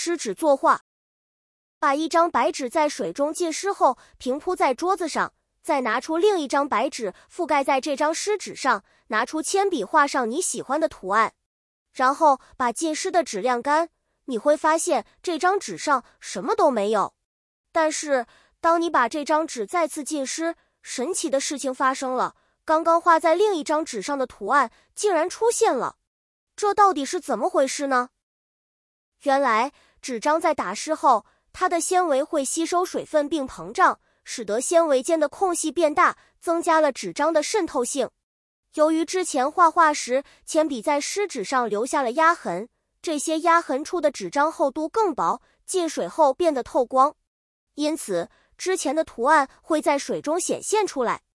湿纸作画。把一张白纸在水中浸湿后平铺在桌子上，再拿出另一张白纸覆盖在这张湿纸上，拿出铅笔画上你喜欢的图案，然后把浸湿的纸晾干。你会发现这张纸上什么都没有。但是当你把这张纸再次浸湿，神奇的事情发生了，刚刚画在另一张纸上的图案竟然出现了。这到底是怎么回事呢？原来纸张在打湿后，它的纤维会吸收水分并膨胀，使得纤维间的空隙变大，增加了纸张的渗透性。由于之前画画时铅笔在湿纸上留下了压痕，这些压痕处的纸张厚度更薄，进水后变得透光，因此之前的图案会在水中显现出来。